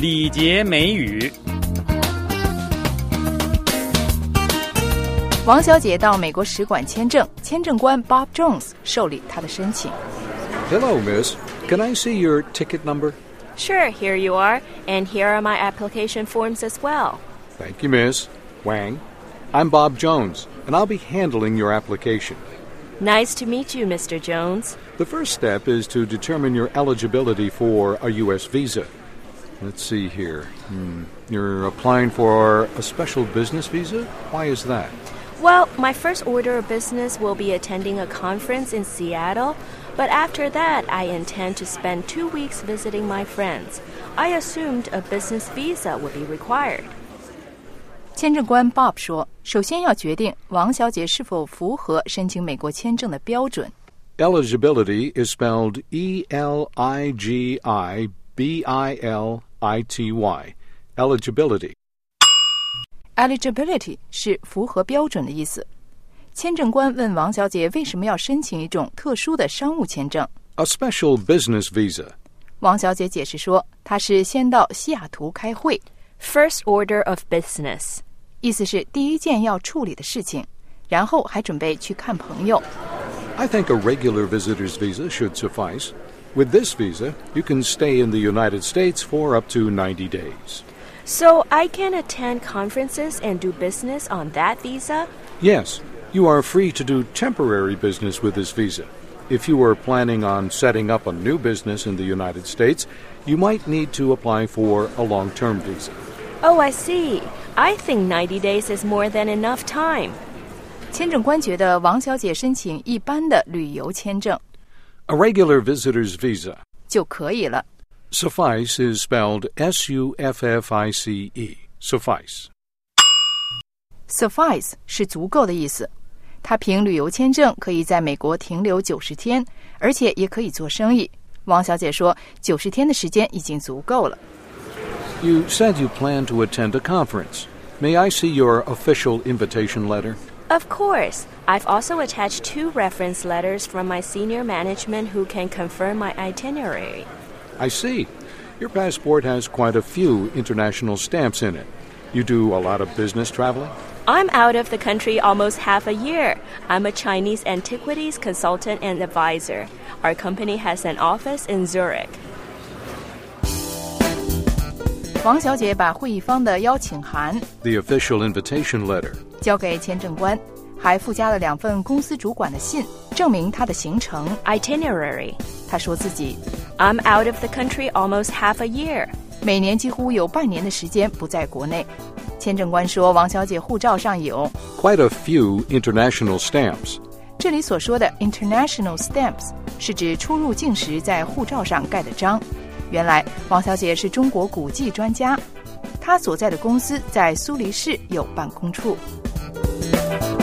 礼节美语。 王小姐到美国使馆签证，签证官 Bob Jones 受理她的申请。 Hello, miss. Can I see your ticket number? Sure, here you are, and here are my application forms as well. Thank you, Miss Wang. I'm Bob Jones, and I'll be handling your application. Nice to meet you, Mr. Jones. The first step is to determine your eligibility for a U.S. visa. Let's see here. You're applying for a special business visa? Why is that? Well, my first order of business will be attending a conference in Seattle, but after that, I intend to spend 2 weeks visiting my friends. I assumed a business visa would be required. 签证官 Bob 说，首先要决定王小姐是否符合申请美国签证的标准。 Eligibility is spelled E-L-I-G-I-B-I-L-I-T-Y. Eligibility 是符合标准的意思。签证官问王小姐为什么要申请一种特殊的商务签证 A special business visa. 王小姐解释说，她是先到西雅图开会 First order of business. 意思是第一件要处理的事情，然后还准备去看朋友。 I think a regular visitor's visa should suffice. With this visa, you can stay in the United States for up to 90 days. So I can attend conferences and do business on that visa? Yes, you are free to do temporary business with this visa. If you were planning on setting up a new business in the United States, you might need to apply for a long-term visa. Oh, I see. I think 90 days is more than enough time. 签证官觉得王小姐申请一般的旅游签证 A regular visitor's visa. 就可以了。 Suffice is spelled S-U-F-F-I-C-E. Suffice. Suffice 是足够的意思。他凭旅游签证可以在美国停留90天，而且也可以做生意。王小姐说，90天的时间已经足够了。 You said you plan to attend a conference. May I see your official invitation letter? Of course. I've also attached 2 reference letters from my senior management who can confirm my itinerary. I see. Your passport has quite a few international stamps in it. You do a lot of business traveling? I'm out of the country almost half a year. I'm a Chinese antiquities consultant and advisor. Our company has an office in Zurich. 王小姐把会议方的邀请函 The official invitation letter. 交给签证官，还附加了2份公司主管的信，证明她的行程 Itinerary. 她说自己 I'm out of the country almost half a year. 每年几乎有半年的时间不在国内。签证官说，王小姐护照上有 Quite a few international stamps. 这里所说的 international stamps 是指出入境时在护照上盖的章。原来王小姐是中国古迹专家，她所在的公司在苏黎世有办公处。